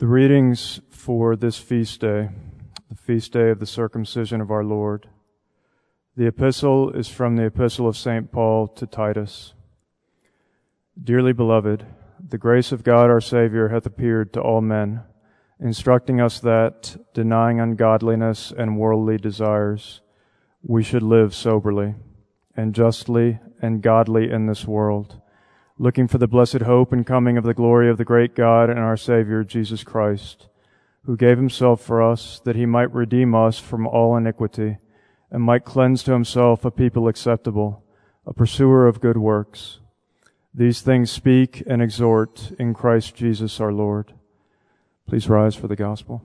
The readings for this feast day, the feast day of the circumcision of our Lord. The epistle is from the epistle of St. Paul to Titus. Dearly beloved, the grace of God our Savior hath appeared to all men, instructing us that, denying ungodliness and worldly desires, we should live soberly and justly and godly in this world, looking for the blessed hope and coming of the glory of the great God and our Savior, Jesus Christ, who gave himself for us, that he might redeem us from all iniquity, and might cleanse to himself a people acceptable, a pursuer of good works. These things speak and exhort in Christ Jesus our Lord. Please rise for the gospel.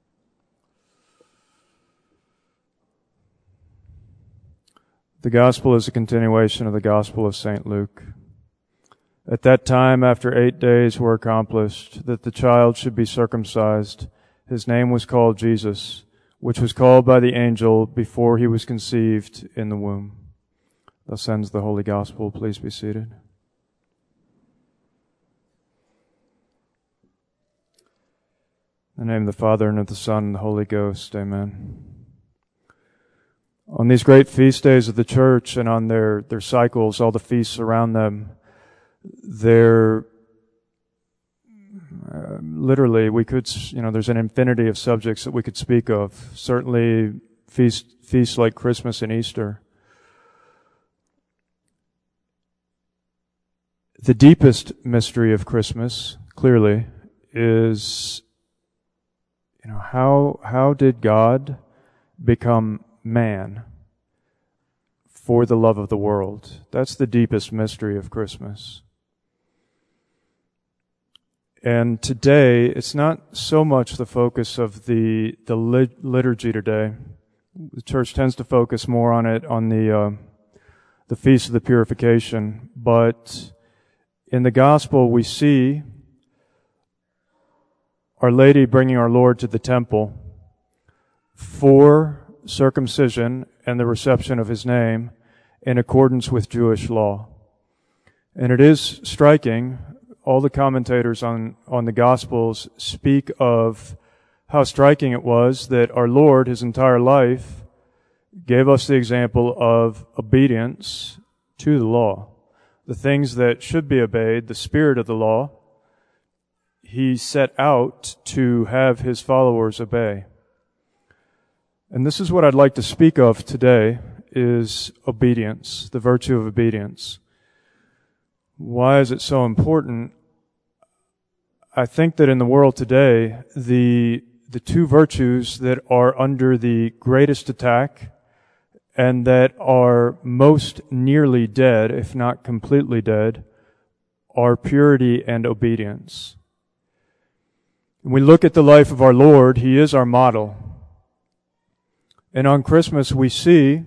The gospel is a continuation of the gospel of St. Luke. At that time, after 8 days were accomplished, that the child should be circumcised, his name was called Jesus, which was called by the angel before he was conceived in the womb. Thus ends the Holy Gospel. Please be seated. In the name of the Father, and of the Son, and the Holy Ghost. Amen. On these great feast days of the Church and on their cycles, all the feasts around them, literally, we could, there's an infinity of subjects that we could speak of. Certainly, feasts like Christmas and Easter. The deepest mystery of Christmas, clearly, is, how did God become man for the love of the world? That's the deepest mystery of Christmas. And today, it's not so much the focus of the liturgy today. The church tends to focus more on it on the Feast of the Purification. But in the Gospel, we see Our Lady bringing our Lord to the temple for circumcision and the reception of his name in accordance with Jewish law. And it is striking. All the commentators on the Gospels speak of how striking it was that our Lord, his entire life, gave us the example of obedience to the law. The things that should be obeyed, the spirit of the law, he set out to have his followers obey. And this is what I'd like to speak of today, is obedience, the virtue of obedience. Why is it so important? I think that in the world today, the two virtues that are under the greatest attack and that are most nearly dead, if not completely dead, are purity and obedience. When we look at the life of our Lord, he is our model. And on Christmas, we see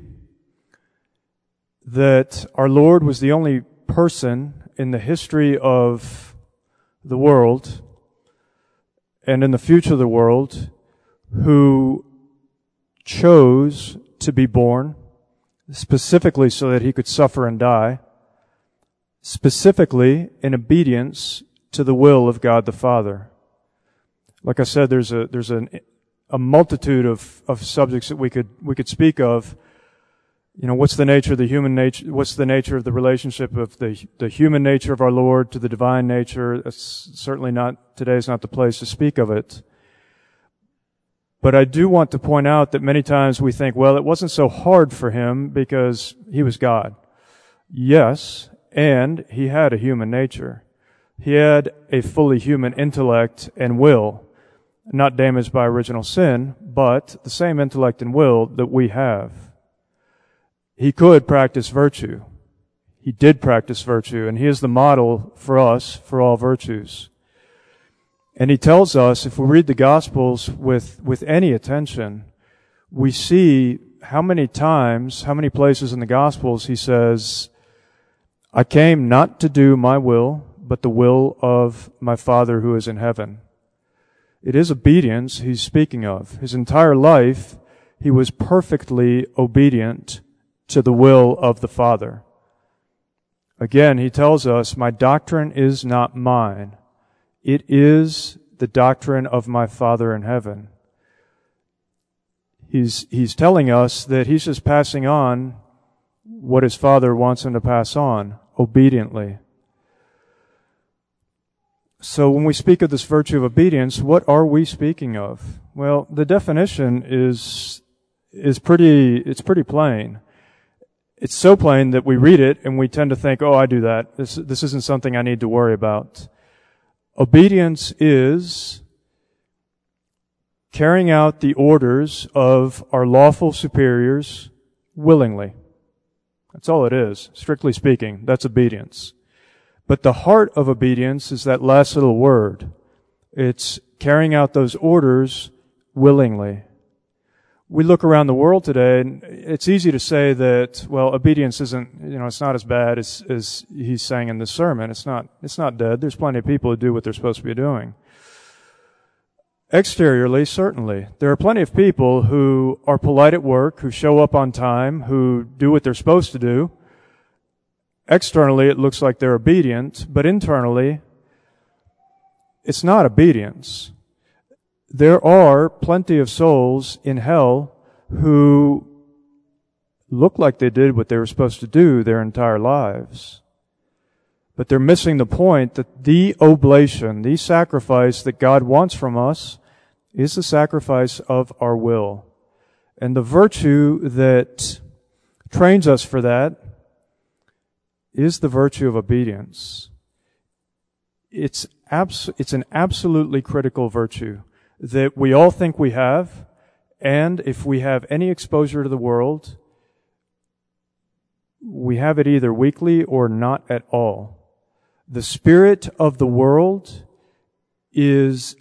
that our Lord was the only person in the history of the world and in the future of the world who chose to be born specifically so that he could suffer and die, specifically in obedience to the will of God the Father. Like I said, there's a multitude of subjects that we could speak of. What's the nature of the human nature? What's the nature of the relationship of the human nature of our Lord to the divine nature? That's certainly today's not the place to speak of it. But I do want to point out that many times we think, well, it wasn't so hard for him because he was God. Yes, and he had a human nature. He had a fully human intellect and will, not damaged by original sin, but the same intellect and will that we have. He could practice virtue. He did practice virtue, and he is the model for us for all virtues. And he tells us, if we read the Gospels with any attention, we see how many places in the Gospels he says, I came not to do my will, but the will of my Father who is in heaven. It is obedience he's speaking of. His entire life, he was perfectly obedient to the will of the Father. Again, he tells us, my doctrine is not mine. It is the doctrine of my Father in heaven. He's telling us that he's just passing on what his Father wants him to pass on, obediently. So when we speak of this virtue of obedience, what are we speaking of? Well, the definition is pretty plain. It's so plain that we read it and we tend to think, oh, I do that. This isn't something I need to worry about. Obedience is carrying out the orders of our lawful superiors willingly. That's all it is. Strictly speaking, that's obedience. But the heart of obedience is that last little word. It's carrying out those orders willingly. We look around the world today, and it's easy to say that, well, obedience isn't, it's not as bad as he's saying in this sermon. It's not dead. There's plenty of people who do what they're supposed to be doing. Exteriorly, certainly. There are plenty of people who are polite at work, who show up on time, who do what they're supposed to do. Externally, it looks like they're obedient, but internally, it's not obedience. There are plenty of souls in hell who look like they did what they were supposed to do their entire lives. But they're missing the point that the oblation, the sacrifice that God wants from us, is the sacrifice of our will. And the virtue that trains us for that is the virtue of obedience. It's an absolutely critical virtue that we all think we have, and if we have any exposure to the world, we have it either weakly or not at all. The spirit of the world is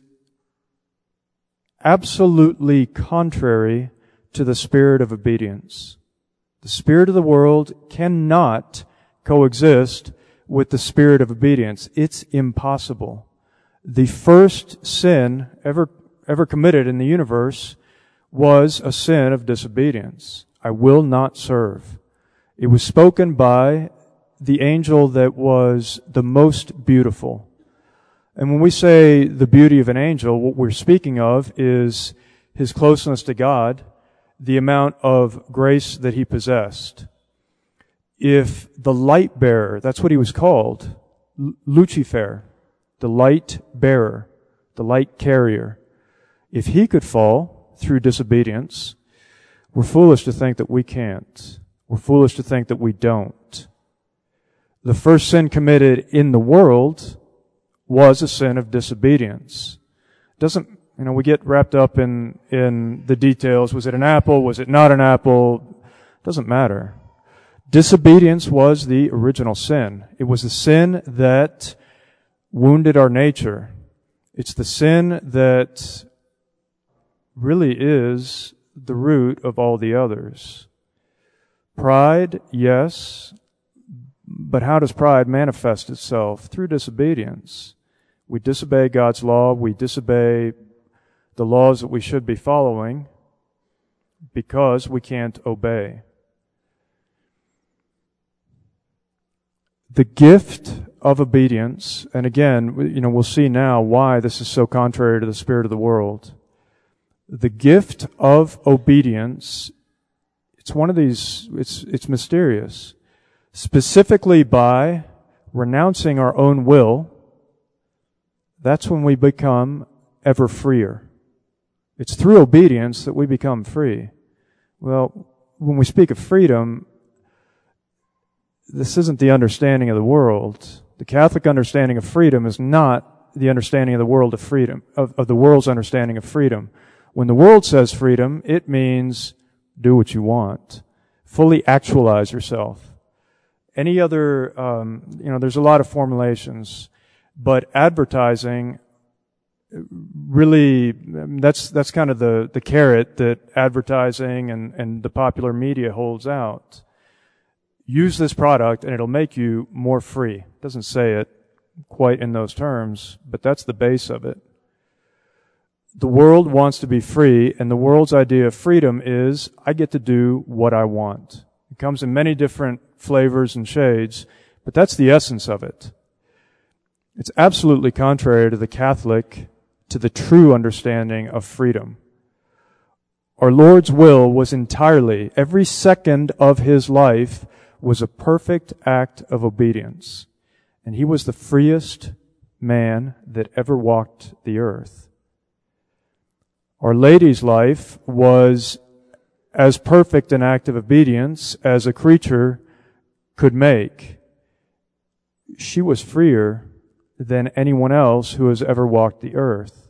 absolutely contrary to the spirit of obedience. The spirit of the world cannot coexist with the spirit of obedience. It's impossible. The first sin ever committed in the universe was a sin of disobedience. I will not serve. It was spoken by the angel that was the most beautiful. And when we say the beauty of an angel, what we're speaking of is his closeness to God, the amount of grace that he possessed. If the light bearer, that's what he was called, Lucifer, the light bearer, the light carrier, if he could fall through disobedience, we're foolish to think that we can't. We're foolish to think that we don't. The first sin committed in the world was a sin of disobedience. We get wrapped up in the details. Was it an apple? Was it not an apple? Doesn't matter. Disobedience was the original sin. It was the sin that wounded our nature. It's the sin that really is the root of all the others. Pride, yes, but how does pride manifest itself? Through disobedience. We disobey God's law, we disobey the laws that we should be following because we can't obey. The gift of obedience, and again, we'll see now why this is so contrary to the spirit of the world. The gift of obedience, it's one of these, it's mysterious. Specifically by renouncing our own will, that's when we become ever freer. It's through obedience that we become free. Well, when we speak of freedom, this isn't the understanding of the world. The Catholic understanding of freedom is not the understanding of the world of freedom, of the world's understanding of freedom. When the world says freedom, it means do what you want. Fully actualize yourself. Any other, there's a lot of formulations, but advertising really, that's kind of the carrot that advertising and the popular media holds out. Use this product and it'll make you more free. It doesn't say it quite in those terms, but that's the base of it. The world wants to be free, and the world's idea of freedom is, I get to do what I want. It comes in many different flavors and shades, but that's the essence of it. It's absolutely contrary to the Catholic to the true understanding of freedom. Our Lord's will was entirely, every second of his life was a perfect act of obedience. And he was the freest man that ever walked the earth. Our Lady's life was as perfect an act of obedience as a creature could make. She was freer than anyone else who has ever walked the earth.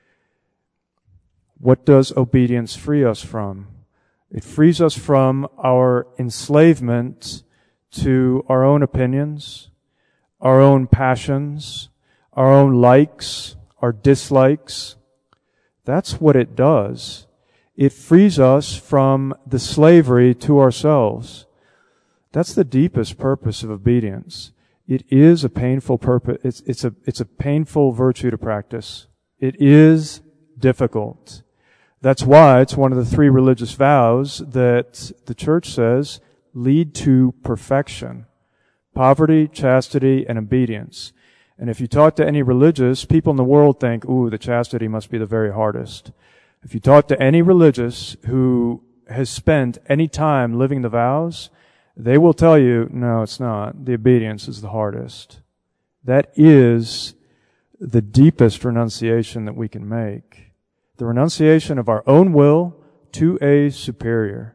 What does obedience free us from? It frees us from our enslavement to our own opinions, our own passions, our own likes, our dislikes. That's what it does. It frees us from the slavery to ourselves. That's the deepest purpose of obedience. It is a painful purpose. It's a painful virtue to practice. It is difficult. That's why it's one of the 3 religious vows that the church says lead to perfection. Poverty, chastity, and obedience. And if you talk to any religious, people in the world think, ooh, the chastity must be the very hardest. If you talk to any religious who has spent any time living the vows, they will tell you, no, it's not. The obedience is the hardest. That is the deepest renunciation that we can make. The renunciation of our own will to a superior.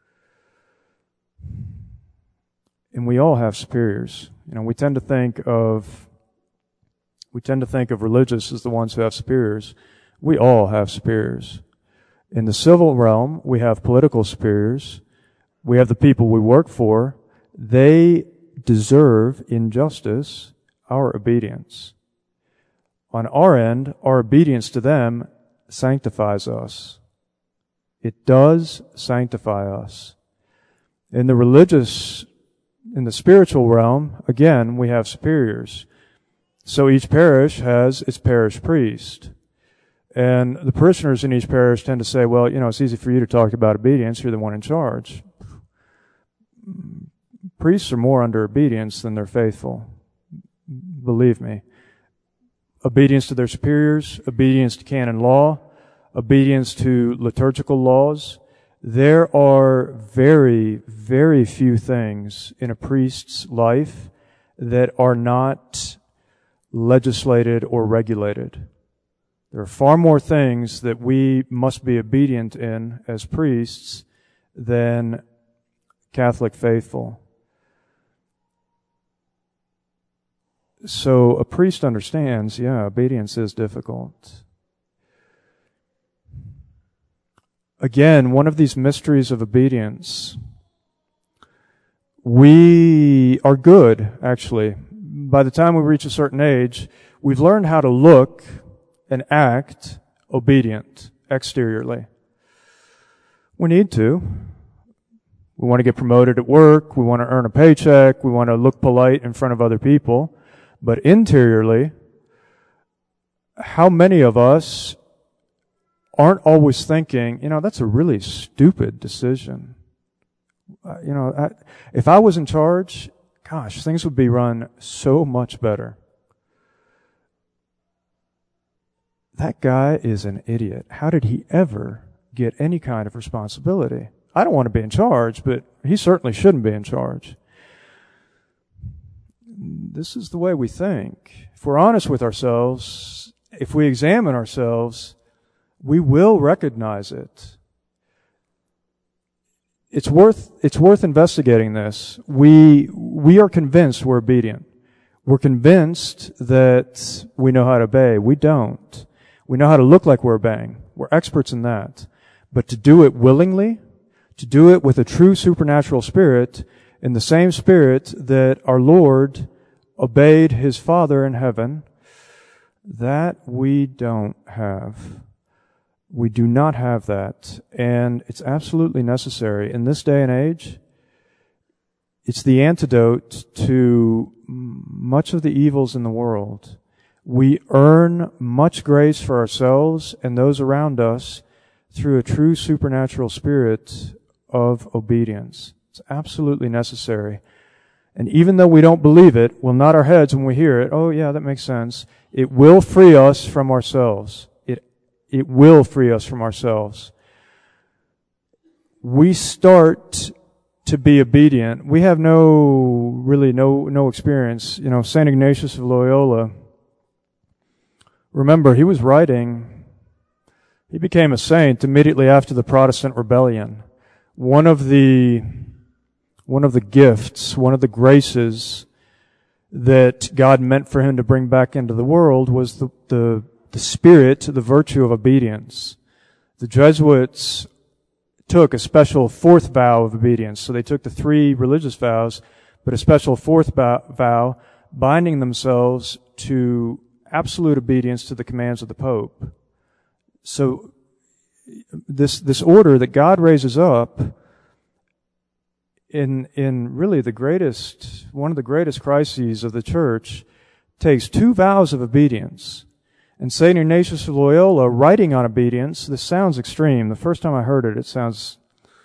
And we all have superiors. We tend to think of religious as the ones who have superiors. We all have superiors. In the civil realm, we have political superiors. We have the people we work for. They deserve, in justice, our obedience. On our end, our obedience to them sanctifies us. It does sanctify us. In the spiritual realm, again, we have superiors. So each parish has its parish priest. And the parishioners in each parish tend to say, well, it's easy for you to talk about obedience. You're the one in charge. Priests are more under obedience than they're faithful. Believe me. Obedience to their superiors, obedience to canon law, obedience to liturgical laws. There are very, very few things in a priest's life that are not legislated or regulated. There are far more things that we must be obedient in as priests than Catholic faithful. So a priest understands, obedience is difficult. Again, one of these mysteries of obedience, we are good, actually. By the time we reach a certain age, we've learned how to look and act obedient exteriorly. We need to. We want to get promoted at work. We want to earn a paycheck. We want to look polite in front of other people. But interiorly, how many of us aren't always thinking, that's a really stupid decision. If I was in charge, gosh, things would be run so much better. That guy is an idiot. How did he ever get any kind of responsibility? I don't want to be in charge, but he certainly shouldn't be in charge. This is the way we think. If we're honest with ourselves, if we examine ourselves, we will recognize it. It's worth investigating this. We are convinced we're obedient. We're convinced that we know how to obey. We don't. We know how to look like we're obeying. We're experts in that. But to do it willingly, to do it with a true supernatural spirit, in the same spirit that our Lord obeyed his Father in heaven, that we don't have. We do not have that. And it's absolutely necessary. In this day and age, it's the antidote to much of the evils in the world. We earn much grace for ourselves and those around us through a true supernatural spirit of obedience. It's absolutely necessary. And even though we don't believe it, we'll nod our heads when we hear it. Oh yeah, that makes sense. It will free us from ourselves. It will free us from ourselves. We start to be obedient. We have no experience. St. Ignatius of Loyola, remember, he became a saint immediately after the Protestant rebellion. One of the gifts, one of the graces that God meant for him to bring back into the world was the spirit, the virtue of obedience. The Jesuits took a special fourth vow of obedience. So they took the 3 religious vows, but a special fourth vow, binding themselves to absolute obedience to the commands of the Pope. So this order that God raises up in really one of the greatest crises of the church, takes 2 vows of obedience. And St. Ignatius of Loyola, writing on obedience, this sounds extreme. The first time I heard it, it sounds,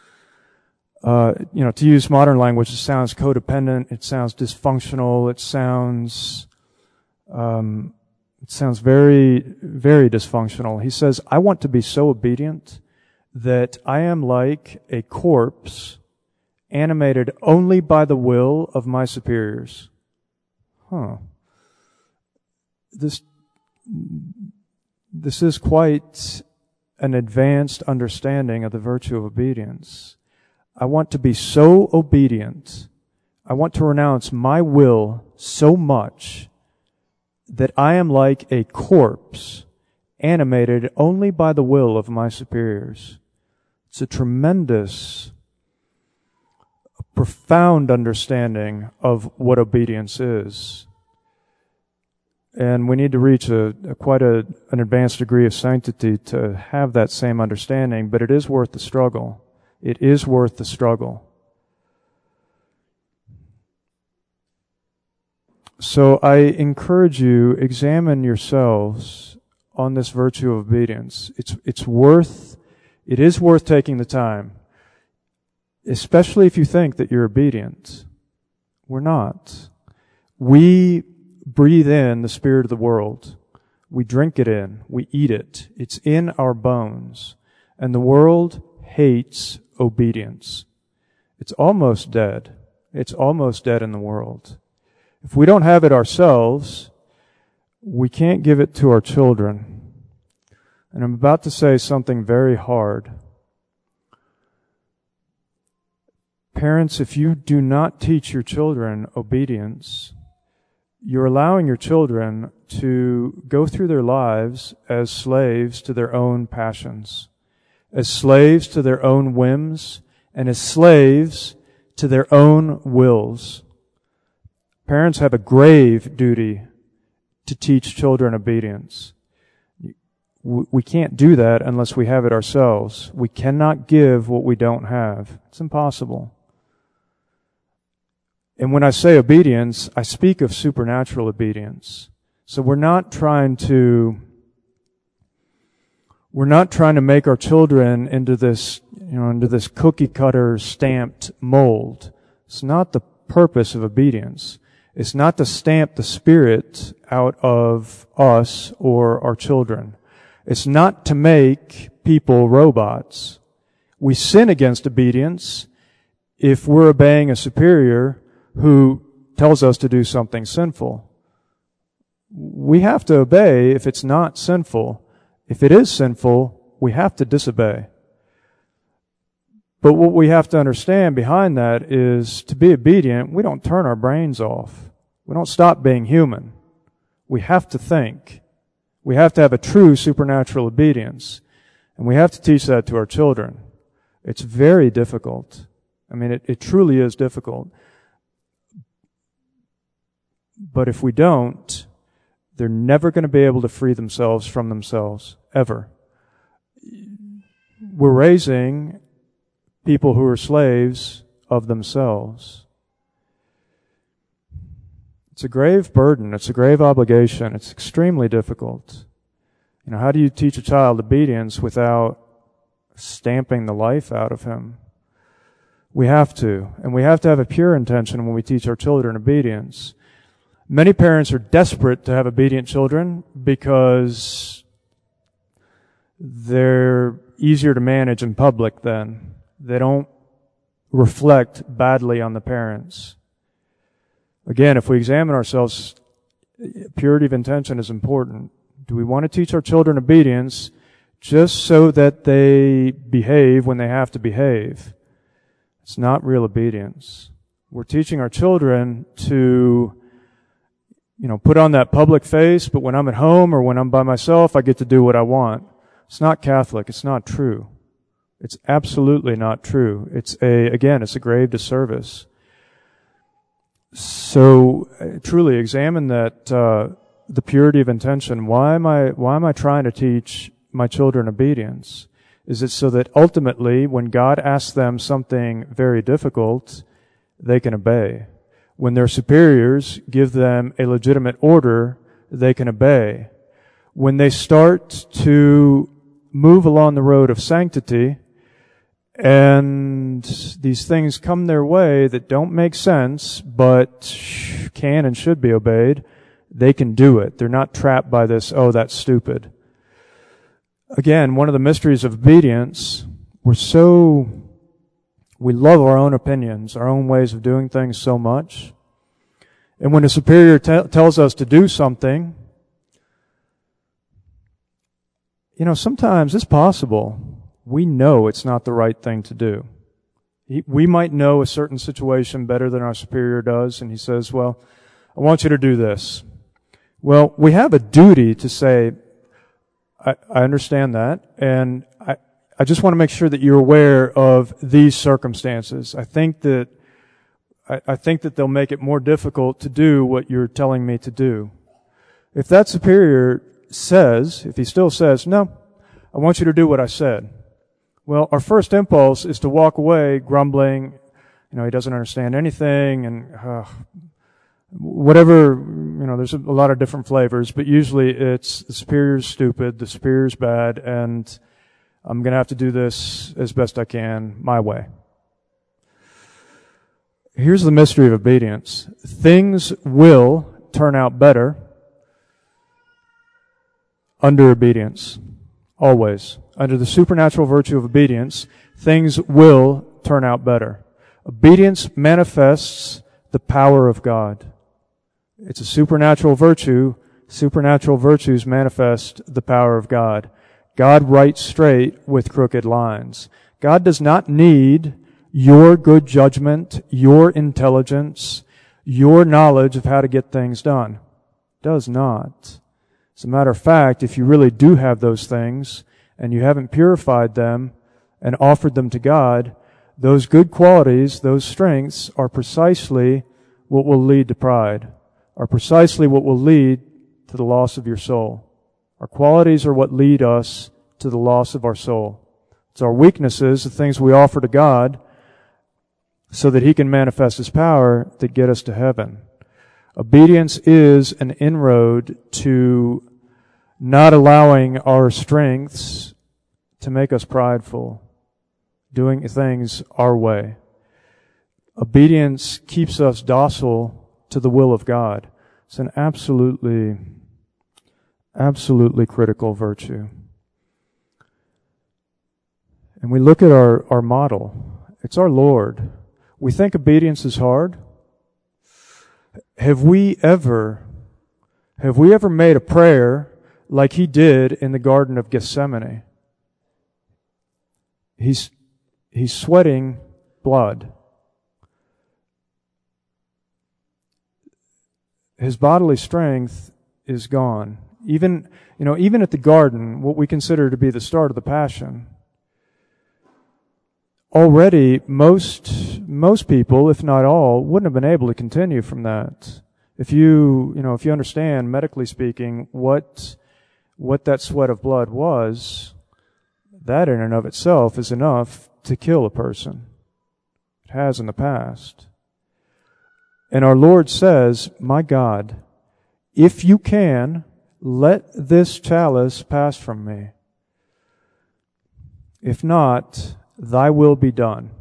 to use modern language, it sounds codependent, it sounds dysfunctional, it sounds very, very dysfunctional. He says, I want to be so obedient that I am like a corpse animated only by the will of my superiors. This is quite an advanced understanding of the virtue of obedience. I want to be so obedient. I want to renounce my will so much that I am like a corpse animated only by the will of my superiors. It's a tremendous, profound understanding of what obedience is. And we need to reach quite an advanced degree of sanctity to have that same understanding, but it is worth the struggle. It is worth the struggle. So I encourage you, examine yourselves on this virtue of obedience. It is worth taking the time, especially if you think that you're obedient. We're not. We breathe in the spirit of the world. We drink it in. We eat it. It's in our bones. And the world hates obedience. It's almost dead. It's almost dead in the world. If we don't have it ourselves, we can't give it to our children. And I'm about to say something very hard. Parents, if you do not teach your children obedience, you're allowing your children to go through their lives as slaves to their own passions, as slaves to their own whims, and as slaves to their own wills. Parents have a grave duty to teach children obedience. We can't do that unless we have it ourselves. We cannot give what we don't have. It's impossible. And when I say obedience, I speak of supernatural obedience. So we're not trying to make our children into this cookie cutter stamped mold. It's not the purpose of obedience. It's not to stamp the spirit out of us or our children. It's not to make people robots. We sin against obedience if we're obeying a superior who tells us to do something sinful. We have to obey if it's not sinful. If it is sinful, we have to disobey. But what we have to understand behind that is to be obedient, we don't turn our brains off. We don't stop being human. We have to think. We have to have a true supernatural obedience. And we have to teach that to our children. It's very difficult. I mean, it truly is difficult. But if we don't, they're never going to be able to free themselves from themselves, ever. We're raising people who are slaves of themselves. It's a grave burden. It's a grave obligation. It's extremely difficult. How do you teach a child obedience without stamping the life out of him? We have to. And we have to have a pure intention when we teach our children obedience. Many parents are desperate to have obedient children because they're easier to manage in public then. They don't reflect badly on the parents. Again, if we examine ourselves, purity of intention is important. Do we want to teach our children obedience just so that they behave when they have to behave? It's not real obedience. We're teaching our children to, put on that public face, but when I'm at home or when I'm by myself, I get to do what I want. It's not Catholic. It's not true. It's absolutely not true. It's a grave disservice. So truly examine that, the purity of intention. Why am I trying to teach my children obedience? Is it so that ultimately when God asks them something very difficult, they can obey? When their superiors give them a legitimate order, they can obey. When they start to move along the road of sanctity, and these things come their way that don't make sense, but can and should be obeyed, they can do it. They're not trapped by this, oh, that's stupid. Again, one of the mysteries of obedience, we love our own opinions, our own ways of doing things so much. And when a superior tells us to do something, sometimes it's possible we know it's not the right thing to do. We might know a certain situation better than our superior does, and he says, well, I want you to do this. Well, we have a duty to say, I understand that, and I just want to make sure that you're aware of these circumstances. I think that they'll make it more difficult to do what you're telling me to do. If that superior if he still says, no, I want you to do what I said, well, our first impulse is to walk away grumbling, he doesn't understand anything, and whatever, there's a lot of different flavors, but usually it's the superior's stupid, the superior's bad, and I'm going to have to do this as best I can, my way. Here's the mystery of obedience. Things will turn out better under obedience. Always. Under the supernatural virtue of obedience, things will turn out better. Obedience manifests the power of God. It's a supernatural virtue. Supernatural virtues manifest the power of God. God writes straight with crooked lines. God does not need your good judgment, your intelligence, your knowledge of how to get things done. Does not. As a matter of fact, if you really do have those things and you haven't purified them and offered them to God, those good qualities, those strengths are precisely what will lead to pride, are precisely what will lead to the loss of your soul. Our qualities are what lead us to the loss of our soul. It's our weaknesses, the things we offer to God, so that He can manifest His power that get us to heaven. Obedience is an inroad to not allowing our strengths to make us prideful, doing things our way. Obedience keeps us docile to the will of God. It's an absolutely critical virtue. And we look at our model. It's our Lord. We think obedience is hard. Have we ever made a prayer like He did in the Garden of Gethsemane? He's sweating blood. His bodily strength is gone. Even at the garden, what we consider to be the start of the Passion, already most people, if not all, wouldn't have been able to continue from that. If you understand, medically speaking, what that sweat of blood was, that in and of itself is enough to kill a person. It has in the past. And our Lord says, my God, if you can, let this chalice pass from me. If not, thy will be done.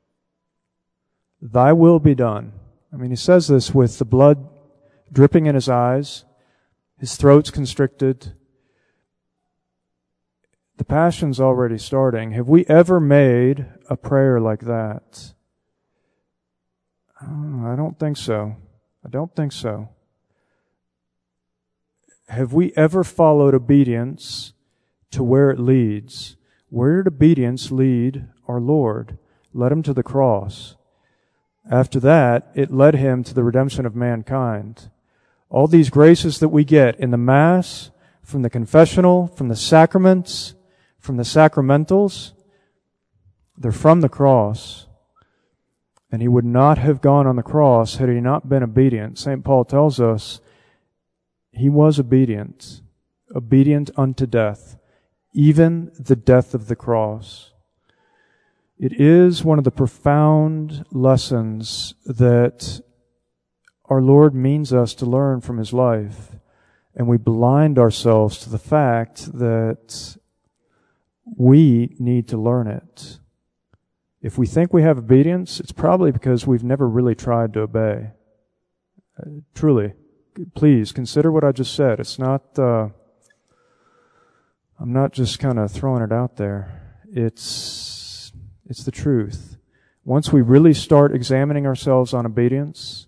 Thy will be done. I mean, He says this with the blood dripping in His eyes, His throat's constricted. The Passion's already starting. Have we ever made a prayer like that? Oh, I don't think so. I don't think so. Have we ever followed obedience to where it leads? Where did obedience lead our Lord? Led him to the cross. After that, it led him to the redemption of mankind. All these graces that we get in the Mass, from the confessional, from the sacraments, from the sacramentals, they're from the cross. And he would not have gone on the cross had he not been obedient. St. Paul tells us he was obedient, obedient unto death, even the death of the cross. It is one of the profound lessons that our Lord means us to learn from his life. And we blind ourselves to the fact that we need to learn it. If we think we have obedience, it's probably because we've never really tried to obey. Truly, please consider what I just said. It's not, I'm not just kind of throwing it out there. It's the truth. Once we really start examining ourselves on obedience,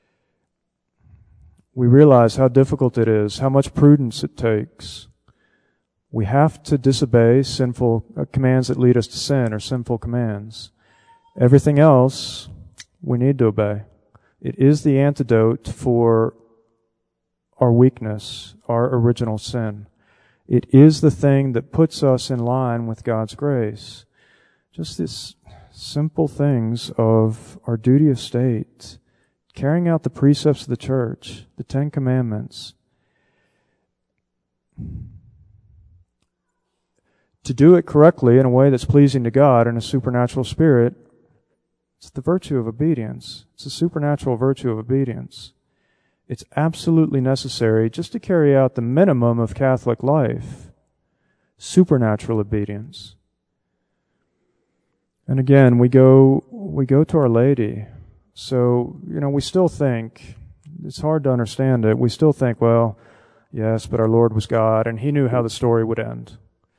we realize how difficult it is, how much prudence it takes. We have to disobey sinful commands that lead us to sin, or sinful commands. Everything else, we need to obey. It is the antidote for our weakness, our original sin. It is the thing that puts us in line with God's grace. Just these simple things of our duty of state, carrying out the precepts of the church, the 10 Commandments. To do it correctly in a way that's pleasing to God in a supernatural spirit, it's the virtue of obedience. It's a supernatural virtue of obedience. It's absolutely necessary just to carry out the minimum of Catholic life. Supernatural obedience. And again, we go to Our Lady. So, we still think, it's hard to understand it, we still think, well, yes, but our Lord was God, and he knew how the story would end.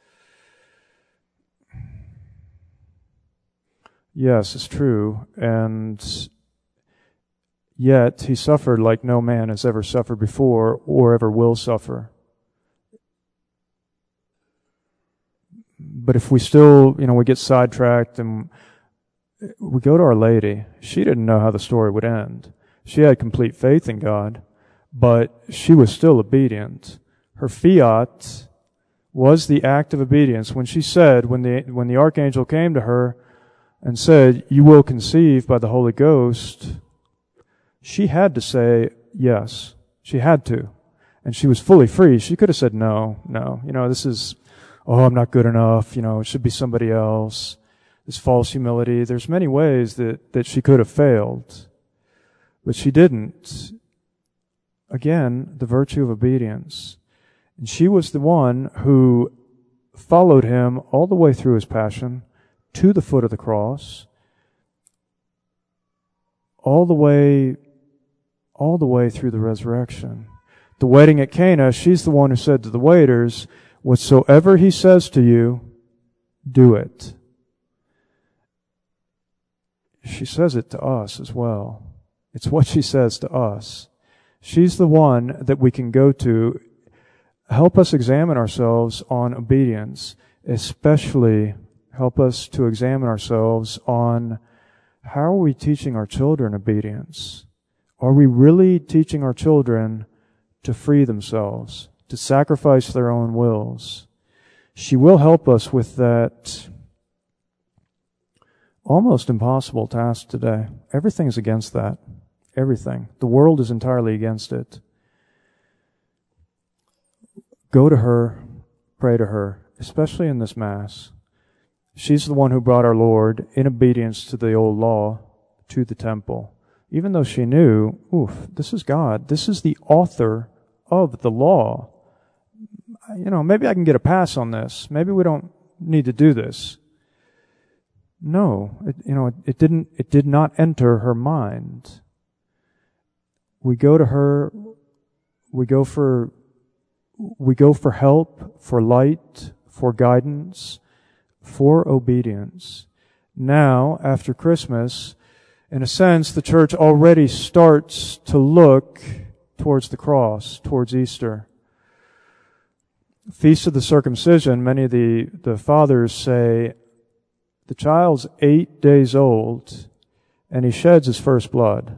Yes, it's true, and yet he suffered like no man has ever suffered before or ever will suffer. But if we still, we get sidetracked and we go to Our Lady, she didn't know how the story would end. She had complete faith in God, but she was still obedient. Her fiat was the act of obedience. When she said, when the archangel came to her and said, "You will conceive by the Holy Ghost," she had to say yes. She had to. And she was fully free. She could have said, no, this is, I'm not good enough, it should be somebody else. This false humility. There's many ways that she could have failed. But she didn't. Again, the virtue of obedience. And she was the one who followed him all the way through his passion, to the foot of the cross, all the way through the resurrection. The wedding at Cana, she's the one who said to the waiters, "Whatsoever he says to you, do it." She says it to us as well. It's what she says to us. She's the one that we can go to, help us examine ourselves on obedience, especially help us to examine ourselves on how are we teaching our children obedience? Are we really teaching our children to free themselves, to sacrifice their own wills? She will help us with that almost impossible task today. Everything's against that. Everything. The world is entirely against it. Go to her, pray to her, especially in this Mass. She's the one who brought our Lord, in obedience to the old law, to the temple. Even though she knew, this is God. This is the author of the law. Maybe I can get a pass on this. Maybe we don't need to do this. No, it did not enter her mind. We go to her, we go for help, for light, for guidance, for obedience. Now, after Christmas, in a sense, the church already starts to look towards the cross, towards Easter. Feast of the Circumcision, many of the fathers say, the child's 8 days old, and he sheds his first blood.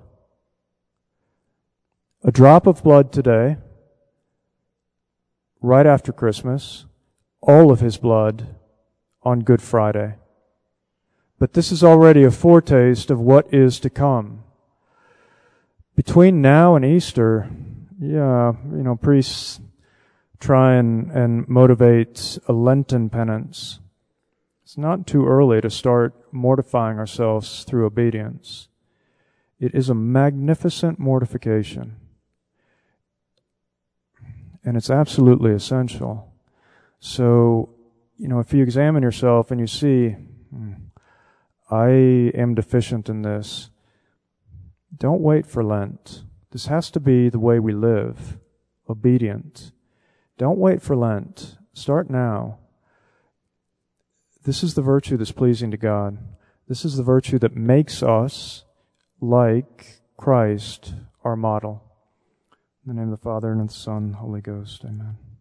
A drop of blood today, right after Christmas, all of his blood on Good Friday. But this is already a foretaste of what is to come. Between now and Easter, priests try and motivate a Lenten penance. It's not too early to start mortifying ourselves through obedience. It is a magnificent mortification. And it's absolutely essential. So, if you examine yourself and you see, I am deficient in this, don't wait for Lent. This has to be the way we live, obedient. Don't wait for Lent. Start now. This is the virtue that's pleasing to God. This is the virtue that makes us like Christ, our model. In the name of the Father, and of the Son, and the Holy Ghost. Amen.